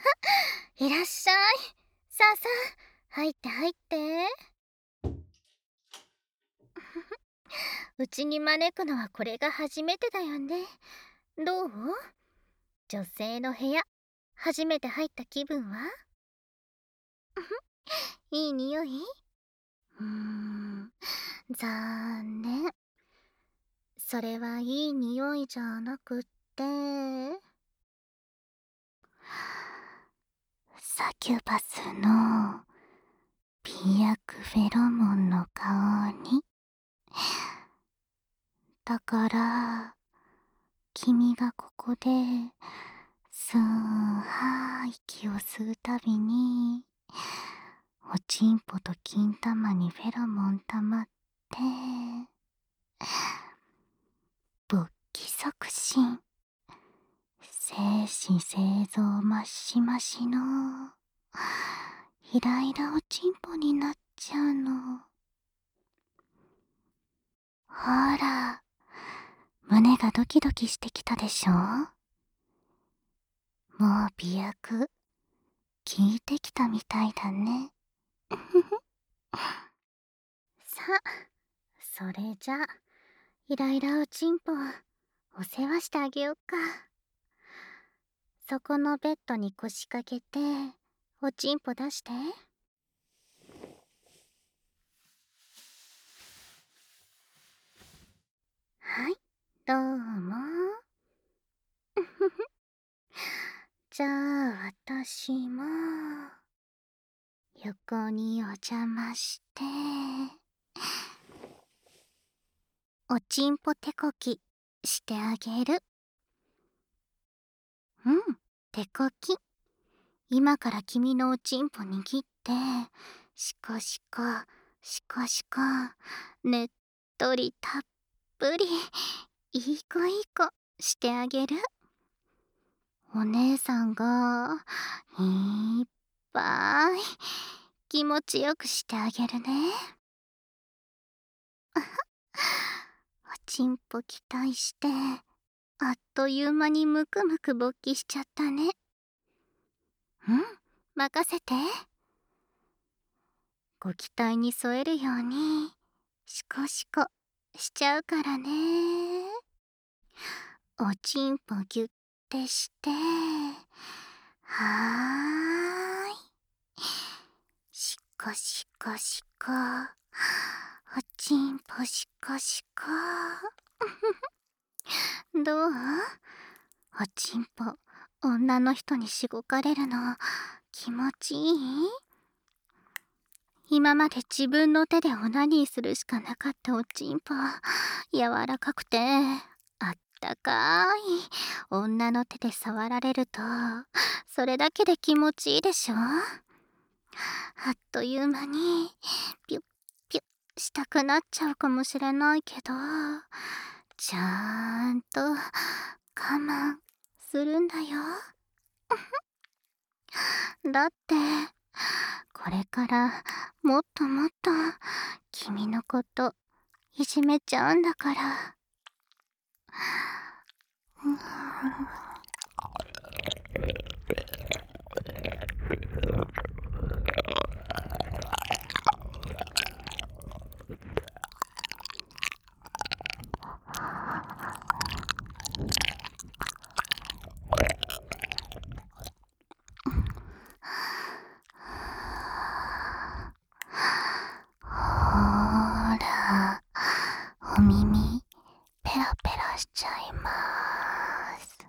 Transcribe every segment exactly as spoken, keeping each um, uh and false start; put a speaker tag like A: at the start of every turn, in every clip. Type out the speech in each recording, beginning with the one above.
A: いらっしゃい。さあさあ、入って入って。うちに招くのはこれが初めてだよね。どう？女性の部屋、初めて入った気分は？いい匂い？うーん、残念。それはいい匂いじゃなくって、サキュバスの美薬フェロモンの香り。だから、君がここで、スーハー息を吸うたびに、おちんぽと金玉にフェロモン溜まって、勃起促進、精子製造マシマシの、ひらひらおちんぽになっちゃうの。ほら、胸がドキドキしてきたでしょ？もう美薬、効いてきたみたいだね。さあ、それじゃあ、イライラおちんぽ、お世話してあげよっか。そこのベッドに腰掛けて、おちんぽ出して。はい、どうも。じゃあ、私も、横にお邪魔して、おちんぽ手こきしてあげる。うん、手こき。今から君のおちんぽ握って、シコシコ、シコシコ、ねっとりたっぷり、いい子いい子してあげる。お姉さんが、いっぱい、気持ちよくしてあげるね。おちんぽ期待して、あっという間にむくむく勃起しちゃったね。うん、任せて。ご期待に添えるように、シコシコしちゃうからね。おちんぽぎゅってして、はーい。シコシコシコ、おちんぽシコシコ。どう？おちんぽ、女の人にしごかれるの、気持ちいい？今まで自分の手でオナニーするしかなかったおちんぽ、柔らかくて、あったかい、女の手で触られると、それだけで気持ちいいでしょ？あっという間に、ピュッピュッしたくなっちゃうかもしれないけど、ちゃんと我慢するんだよ。だって、これからもっともっと君のこといじめちゃうんだから。うん、ほーら、お耳ペラペラしちゃいまーす。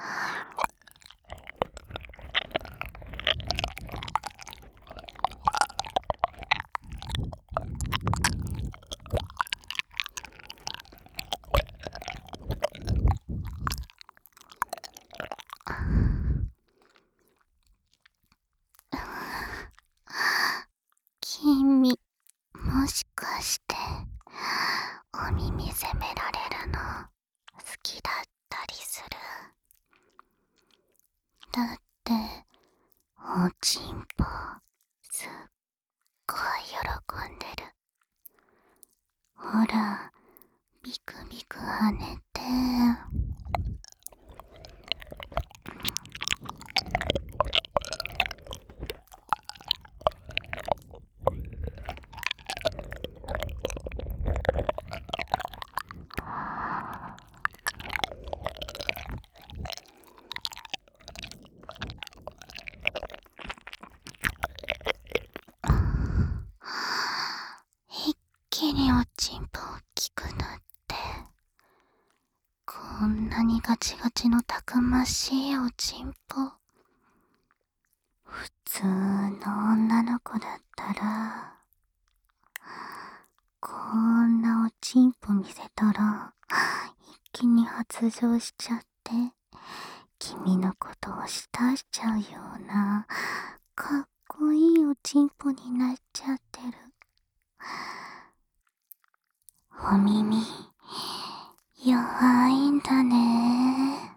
A: 君、もしかしてお耳責められるの好きだったりする？だっておちんぽすっごい喜んでる。ほら、ビクビク跳ねて、 にガチガチのたくましいおちんぽ。普通の女の子だったらこんなおちんぽ見せたら一気に発情しちゃって君のことを慕しちゃうようなかっこいいおちんぽになっちゃってる。お耳弱いんだね。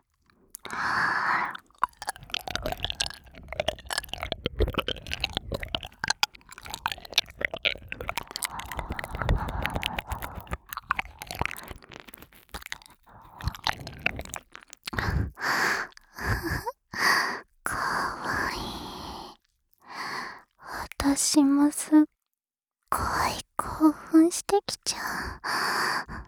A: かわいい。私もすっごい興奮してきちゃう。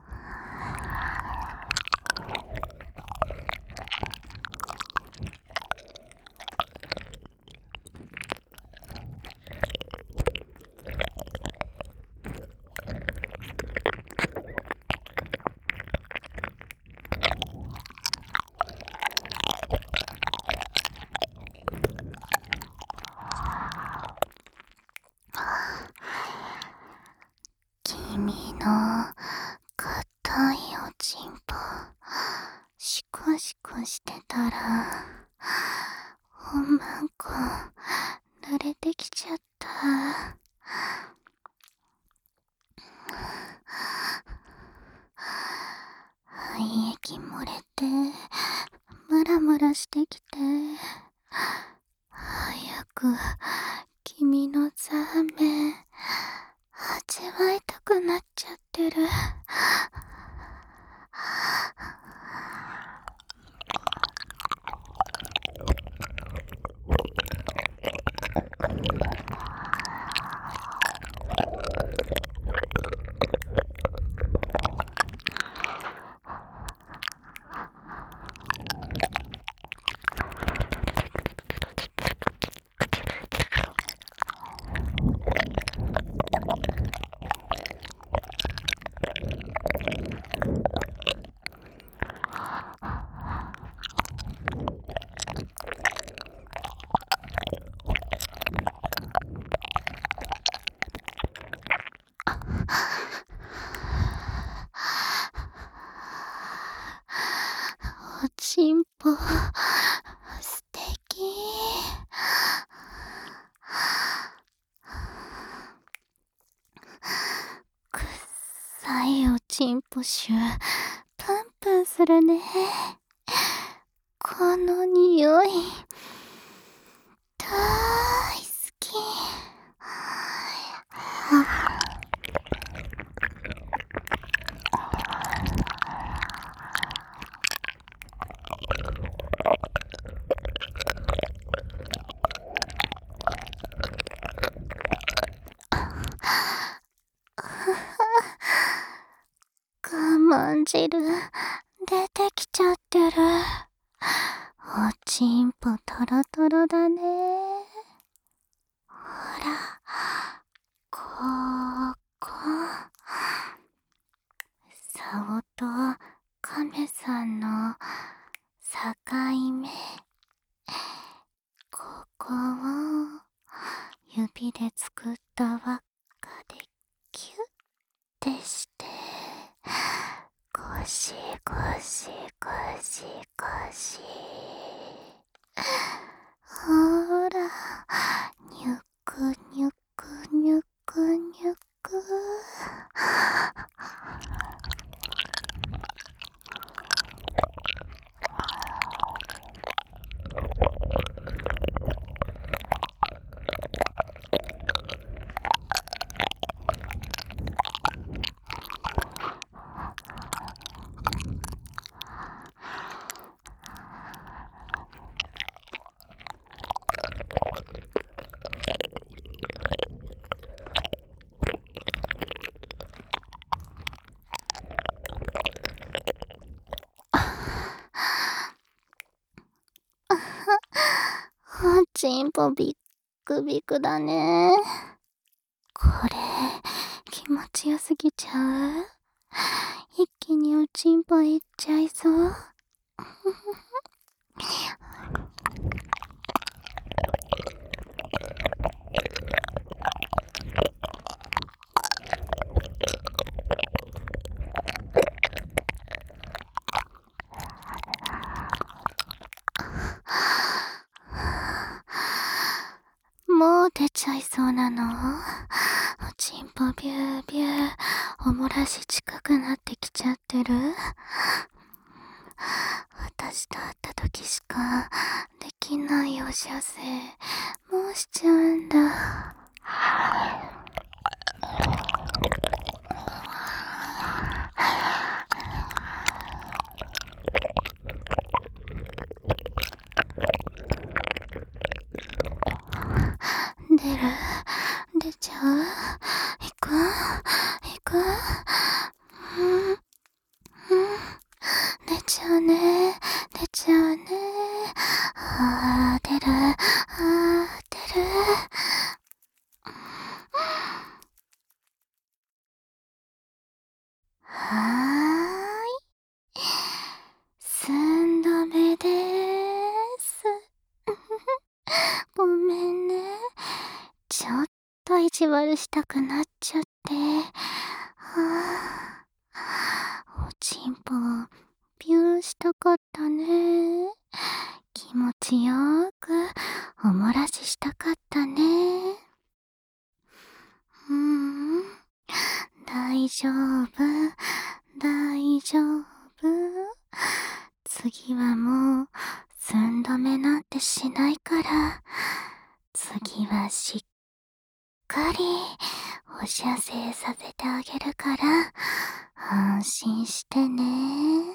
A: 君の硬いおちんぽシコシコしてたらおまんこ濡れてきちゃった。肺液漏れてムラムラしてきて早く君のザーメン味わいたくなっちゃってる。おちんぽ素敵。くっさいおちんぽ臭プンプンするね。この匂い大好き。我慢汁出てきちゃってる。おちんぽトロトロだね。ほらここサオとカメさんの境目、ここを指で作った輪っかでキュッてしてゴシゴシゴシゴシ。ほらニュクニュクニュクニュク。おちんぽビックビクだね。これ気持ちよすぎちゃう？一気におちんぽいっちゃいそう。 ちゃいそうなの？おちんぽビュービュー、おもらし近くなってきちゃってる？私と会った時しかできないおしゃせ、もうしちゃうんだ。出る？出ちゃう？行く？行く？うん、うん、出ちゃうね。出ちゃうね。あー、出る。あー、出る。はーい。寸止めでーす。ごめんね。ちょっと意地悪したくなっちゃって。はぁ、おちんぽ、ビューしたかったね。気持ちよーく、おもらししたかったね。うーん、大丈夫、大丈夫。次はもう、寸止めなんてしないから、次はしっかり、おしゃせいさせてあげるから、安心してね。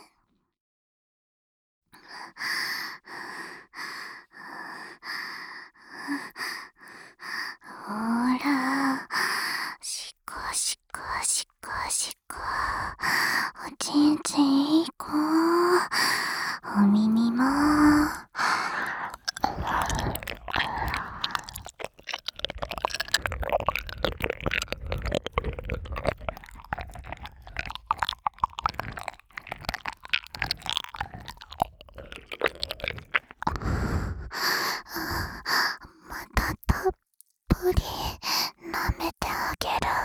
A: ほら、しこしこしこしこ。おちんちんいい子。お耳も。またたっぷり舐めてあげる。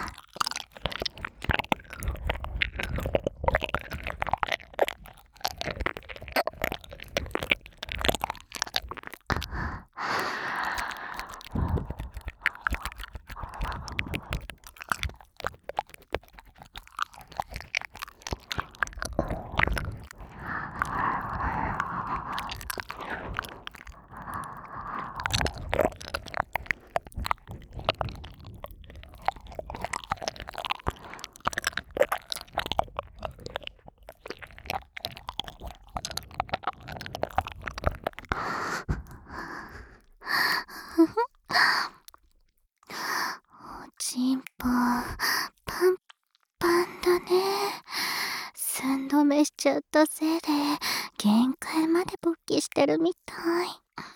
A: おちんぽ、パンパンだね。寸止めしちゃったせいで、限界まで勃起してるみたい。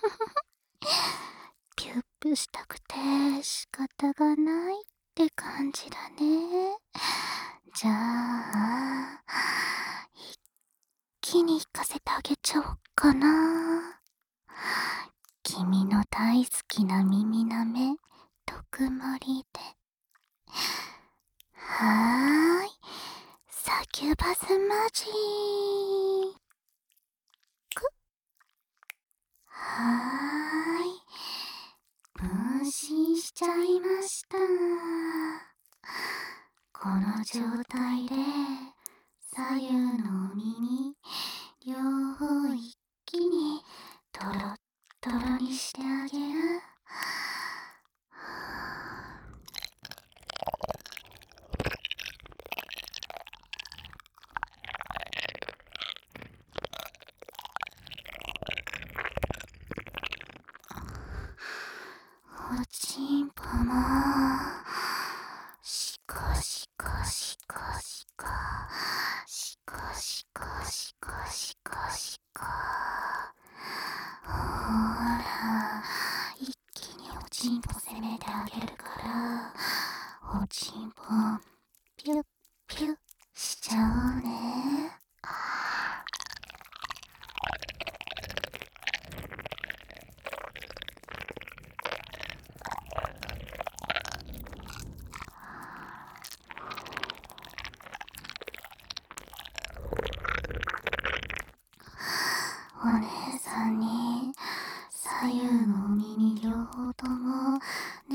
A: ピュッピュしたくて仕方がないって感じだね。じゃあ、一気に行かせてあげちゃおっかな。君の大好きな耳なめ、特盛りで。はーい。サキュバスマジーク。はーい。分身しちゃいました。この状態で、左右のお耳、両方一気にトロットロにしてあげる。おちんぽも、しこしこしこしこ、しこしこしこしこしこ。ほら、一気におちんぽ攻めてあげるから、おちんぽ、ピュッピュッしちゃおうね。お姉さんに左右のお耳両方とも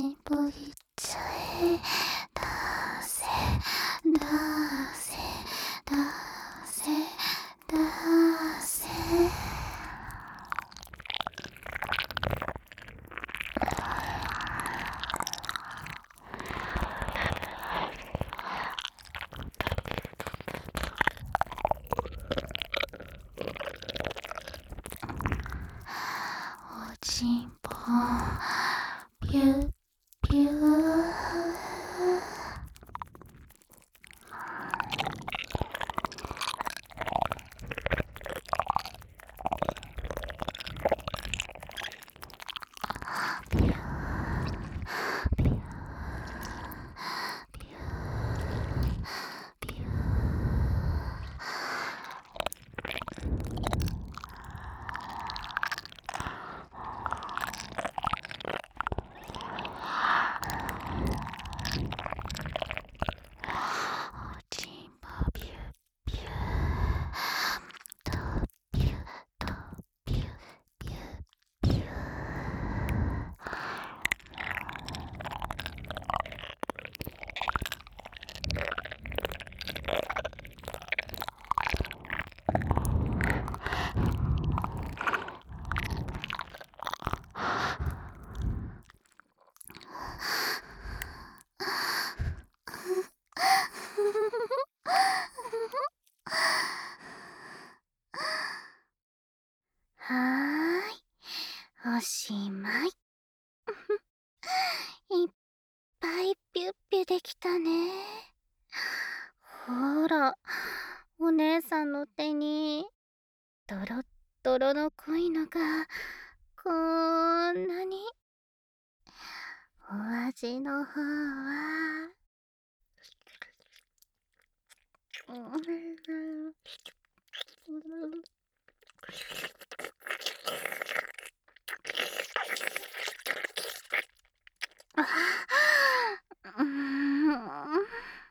A: ちんぽいっちゃえ。出せ出せ出せ出せ。おちんぽピュッピュー。はーい、おしまい。いっぱいピュッピュできたね。ほら、お姉さんの手にドロッドロの濃いのがこんなに。お味の方はうーん、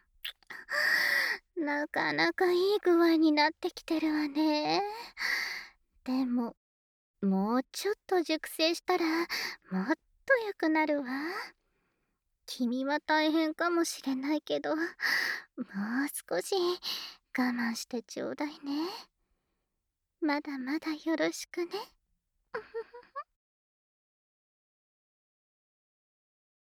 A: なかなかいい具合になってきてるわね。でももうちょっと熟成したらもっと良くなるわ。君は大変かもしれないけど、もう少し我慢してちょうだいね。まだまだよろしくね。